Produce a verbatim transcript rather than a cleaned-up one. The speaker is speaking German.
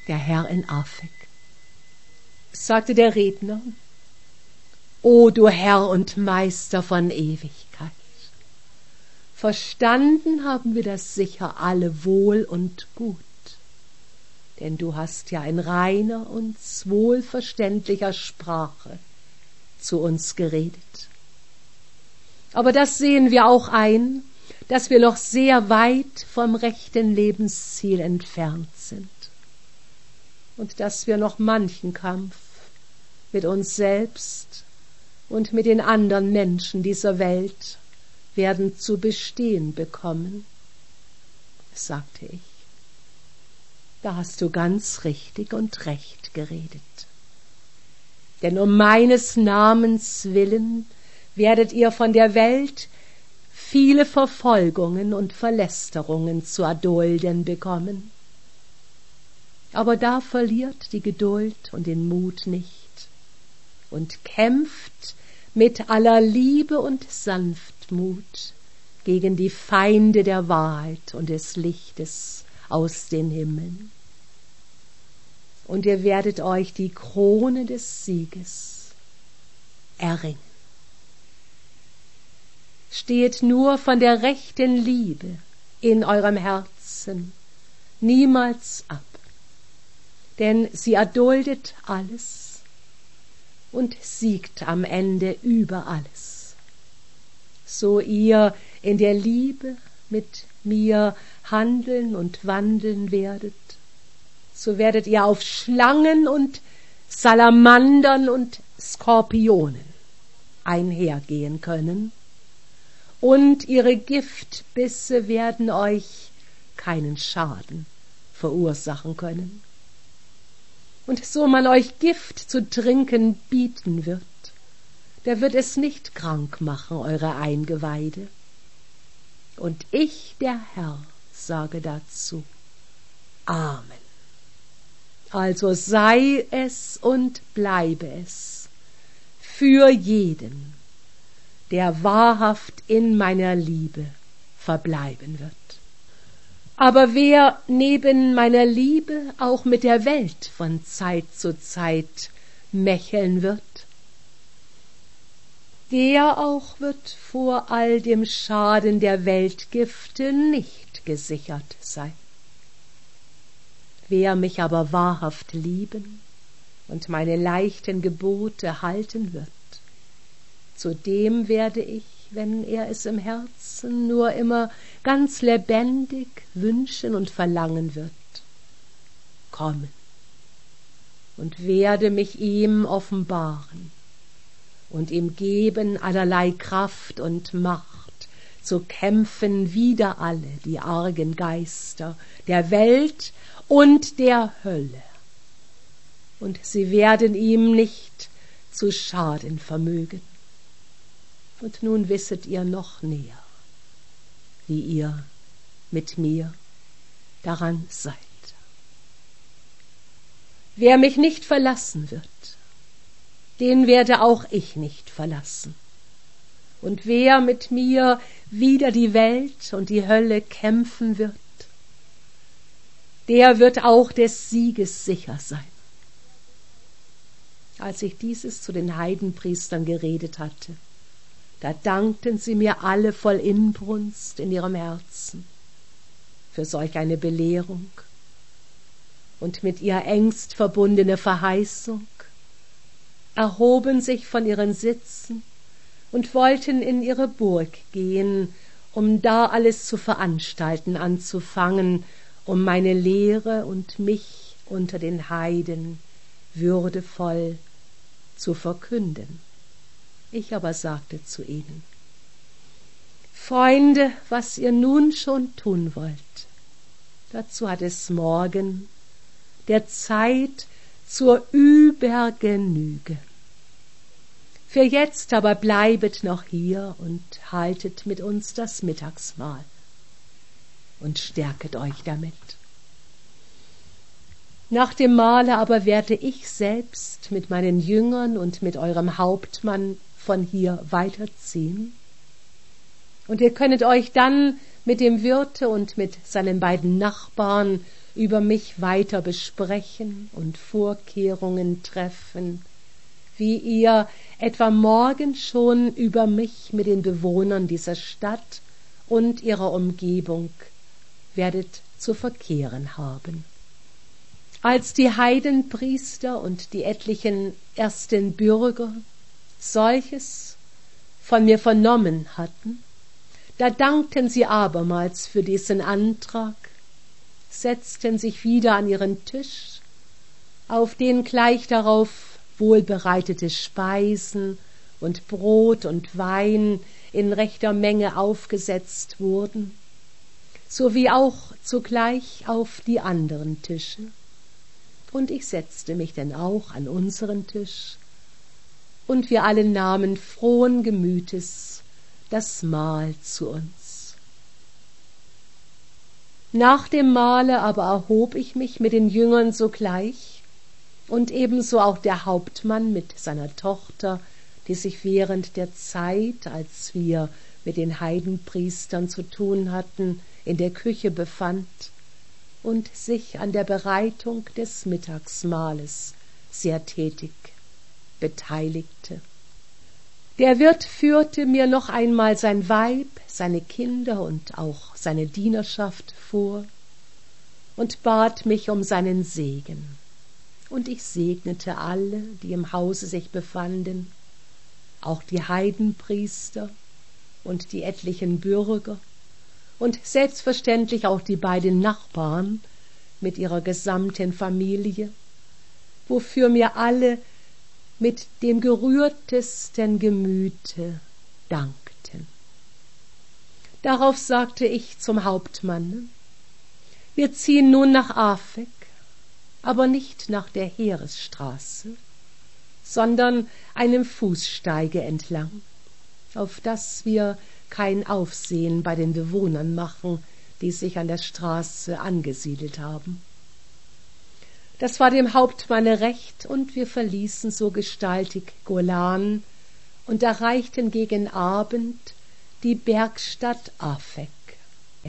der Herr in Afek. Sagte der Redner: O du Herr und Meister von Ewigkeit, verstanden haben wir das sicher alle wohl und gut, denn du hast ja in reiner und wohlverständlicher Sprache zu uns geredet. Aber das sehen wir auch ein, dass wir noch sehr weit vom rechten Lebensziel entfernt sind und dass wir noch manchen Kampf mit uns selbst und mit den anderen Menschen dieser Welt werden zu bestehen bekommen, sagte ich. Da hast du ganz richtig und recht geredet. Denn um meines Namens willen werdet ihr von der Welt viele Verfolgungen und Verlästerungen zu erdulden bekommen. Aber da verliert die Geduld und den Mut nicht und kämpft mit aller Liebe und Sanftmut gegen die Feinde der Wahrheit und des Lichtes aus den Himmeln. Und ihr werdet euch die Krone des Sieges erringen. Steht nur von der rechten Liebe in eurem Herzen niemals ab, denn sie erduldet alles und siegt am Ende über alles. So ihr in der Liebe mit mir handeln und wandeln werdet, so werdet ihr auf Schlangen und Salamandern und Skorpionen einhergehen können, und ihre Giftbisse werden euch keinen Schaden verursachen können. Und so man euch Gift zu trinken bieten wird, da wird es nicht krank machen, eure Eingeweide. Und ich, der Herr, sage dazu: Amen. Also sei es und bleibe es für jeden, der wahrhaft in meiner Liebe verbleiben wird. Aber wer neben meiner Liebe auch mit der Welt von Zeit zu Zeit mächeln wird, der auch wird vor all dem Schaden der Weltgifte nicht gesichert sein. Wer mich aber wahrhaft lieben und meine leichten Gebote halten wird, zu dem werde ich, wenn er es im Herzen nur immer ganz lebendig wünschen und verlangen wird, kommen und werde mich ihm offenbaren und ihm geben allerlei Kraft und Macht zu kämpfen wider alle die argen Geister der Welt und der Hölle. Und sie werden ihm nicht zu schaden vermögen. Und nun wisset ihr noch näher, wie ihr mit mir daran seid. Wer mich nicht verlassen wird, den werde auch ich nicht verlassen. Und wer mit mir wider die Welt und die Hölle kämpfen wird, der wird auch des Sieges sicher sein. Als ich dieses zu den Heidenpriestern geredet hatte, da dankten sie mir alle voll Inbrunst in ihrem Herzen für solch eine Belehrung und mit ihr engst verbundene Verheißung, erhoben sich von ihren Sitzen und wollten in ihre Burg gehen, um da alles zu veranstalten anzufangen, um meine Lehre und mich unter den Heiden würdevoll zu verkünden. Ich aber sagte zu ihnen: Freunde, was ihr nun schon tun wollt, dazu hat es morgen der Zeit zur Übergenüge. Für jetzt aber bleibet noch hier und haltet mit uns das Mittagsmahl und stärket euch damit. Nach dem Mahle aber werde ich selbst mit meinen Jüngern und mit eurem Hauptmann von hier weiterziehen. Und ihr könnet euch dann mit dem Wirte und mit seinen beiden Nachbarn über mich weiter besprechen und Vorkehrungen treffen, wie ihr etwa morgen schon über mich mit den Bewohnern dieser Stadt und ihrer Umgebung werdet zu verkehren haben. Als die Heidenpriester und die etlichen ersten Bürger solches von mir vernommen hatten, da dankten sie abermals für diesen Antrag, setzten sich wieder an ihren Tisch, auf den gleich darauf wohlbereitete Speisen und Brot und Wein in rechter Menge aufgesetzt wurden, sowie auch zugleich auf die anderen Tische. Und ich setzte mich denn auch an unseren Tisch, und wir alle nahmen frohen Gemütes das Mahl zu uns. Nach dem Mahle aber erhob ich mich mit den Jüngern sogleich, und ebenso auch der Hauptmann mit seiner Tochter, die sich während der Zeit, als wir mit den Heidenpriestern zu tun hatten, in der Küche befand und sich an der Bereitung des Mittagsmahles sehr tätig beteiligte. Der Wirt führte mir noch einmal sein Weib, seine Kinder und auch seine Dienerschaft vor und bat mich um seinen Segen. Und ich segnete alle, die im Hause sich befanden, auch die Heidenpriester und die etlichen Bürger und selbstverständlich auch die beiden Nachbarn mit ihrer gesamten Familie, wofür mir alle mit dem gerührtesten Gemüte dankten. Darauf sagte ich zum Hauptmann: Wir ziehen nun nach Afek, aber nicht nach der Heeresstraße, sondern einem Fußsteige entlang, auf dass wir kein Aufsehen bei den Bewohnern machen, die sich an der Straße angesiedelt haben. Das war dem Hauptmanne recht, und wir verließen so gestaltig Golan und erreichten gegen Abend die Bergstadt Afek.